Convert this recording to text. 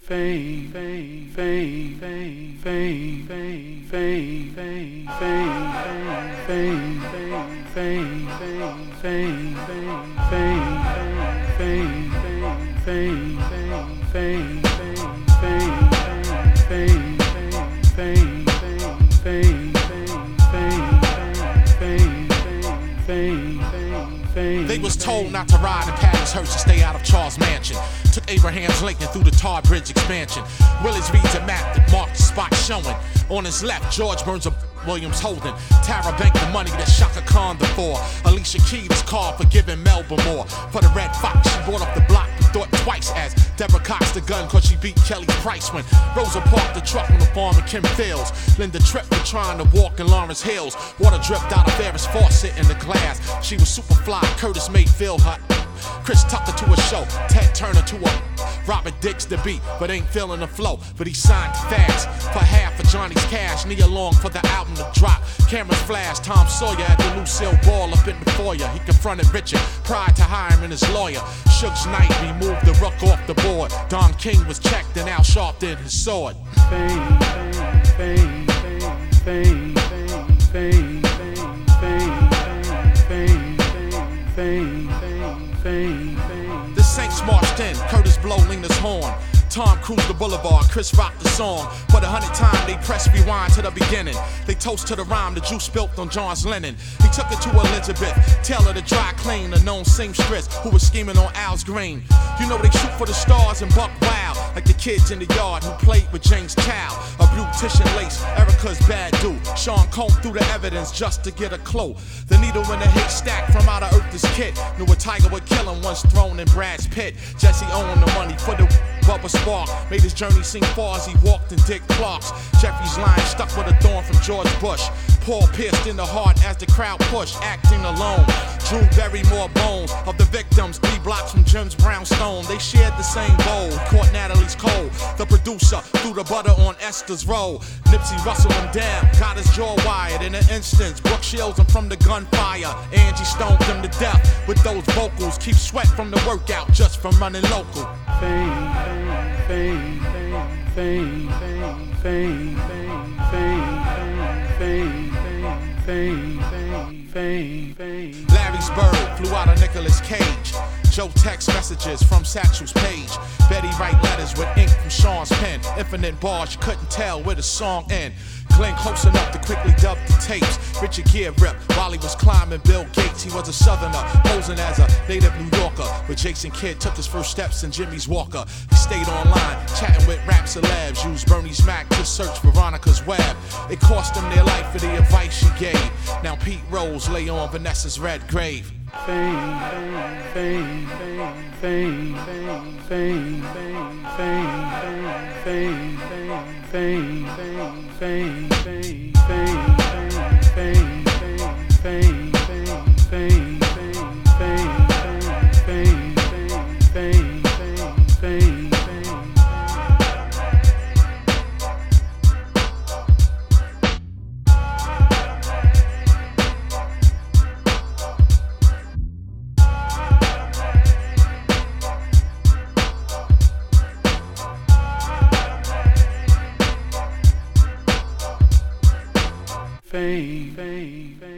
They was told not to ride in Patty's hearse and stay out of Charles' mansion. Took Abraham's Lincoln through the Tar Bridge expansion. Willis reads a map that marked the spot showing. On his left, George Burns a Williams holding. Tara Bank the money that Shaka Khan for. Alicia Keys called for giving Melba more. For the Red Fox, she brought up the block and thought twice as Deborah cocked the gun cause she beat Kelly Price when Rosa parked the truck on the farm in Kim Fields. Linda tripped for trying to walk in Lawrence Hills. Water dripped out of Ferris faucet in the glass. She was super fly, Curtis Mayfield her. Chris Tucker to a show, Ted Turner to a Robert Dix the beat, but ain't feeling the flow. But he signed fast for half of Johnny's cash. Nia Long for the album to drop. Cameras flash, Tom Sawyer at the Lucille Ball up in the foyer. He confronted Richard prior to hiring his lawyer. Suge Knight removed the ruck off the board. Don King was checked and Al Sharpton his sword. The Saints marched in, Curtis blow Lena's horn. Tom cruised the boulevard, Chris rocked the song. For the 100th time, they pressed rewind to the beginning. They toast to the rhyme the juice spilt on John's linen. He took it to Elizabeth Taylor, the dry clean, a known seamstress who was scheming on Al's green. You know they shoot for the stars and buck wild, like the kids in the yard who played with James Chow. A beautician lace, Erica's bad dude. Sean combed through the evidence just to get a clue. The needle in the haystack from out of Earth's kit. Knew a tiger would kill him once thrown in Brad's pit. Jesse owned the money for the Bubba Spark. Made his journey seem far as he walked in Dick Clark's. Jeffrey's line stuck with a thorn from George Bush. Paul pierced in the heart as the crowd pushed, acting alone. Drew Barrymore bones of the victims, 3 blocks from Jim's brownstone. They shared the same bowl, caught Natalie's cold. The producer threw the butter on Esther's roll. Nipsey Russell him down, got his jaw wired in an instance. Brooke shields him from the gunfire. Angie stoned him to death with those vocals. Keep sweat from the workout just from running local. Larry's bird flew out of Nicolas Cage. Joe text messages from Satchel's page. Betty write letters with ink from Sean's pen. Infinite bars, you couldn't tell where the song end. Glenn close enough to quickly dub the tapes. Richard Gere ripped while he was climbing Bill Gates. He was a southerner, posing as a native New Yorker. But Jason Kidd took his first steps in Jimmy's Walker. He stayed online, chatting with rap celebs. Used Bernie's Mac to search Veronica's web. It cost him their life for the advice she gave. Now Pete Rose lay on Vanessa's red grave. Fame.